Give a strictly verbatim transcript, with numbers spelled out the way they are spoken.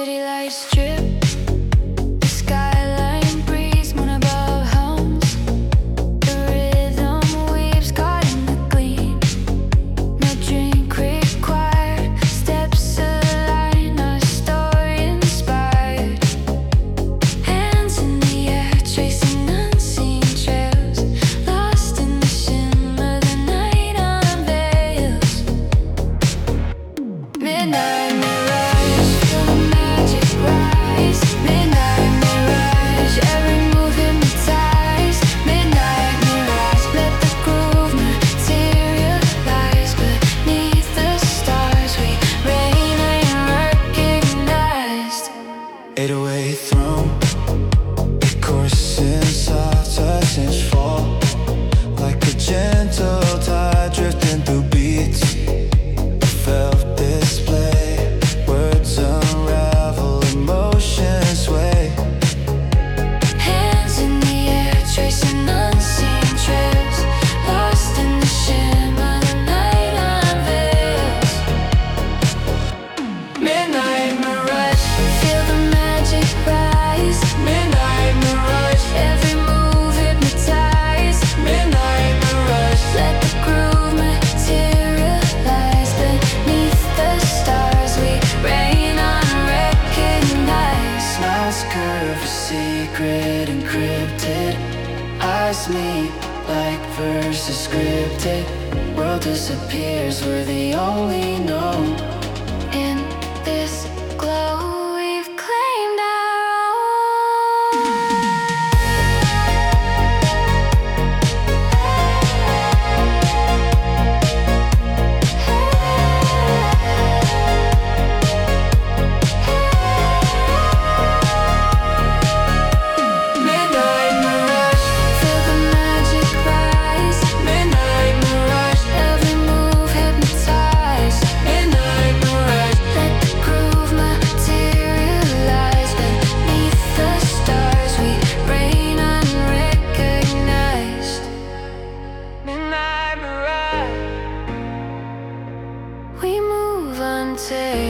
city lights drip. The skyline breeze, moon above hums. The rhythm weaves caught in the gleam. No drink required, steps align, a story inspired. Hands in the air, tracing unseen trails. Lost in the shimmer, the night unveils. Midnight mirage, feel the magic rise. Midnight mirage, every move hypnotized. Midnight mirage, let the groove materialize. Beneath the stars we reign unrecognized. eight oh eight throne, it courses soft touches fall like a gentle tide drifting through beats. A felt display, words unravel, emotions sway. Hands in the air, tracing unseen trails. Lost in the shimmer, the night unveils. Midnight mirage, feel the magic rise. Midnight mirage, every move hypnotized. Midnight mirage, let the groove materialize. Beneath the stars we reign unrecognized. Smiles curve, a secret encrypted. Eyes meet like verses scripted. World disappears, we're the only known. In this glow we've claimed our Midnight mirage, feel the magic rise. Midnight mirage, every move hypnotized. Midnight mirage, let the groove materialize. Beneath the stars we reign unrecognized. Midnight mirage, we move untamed.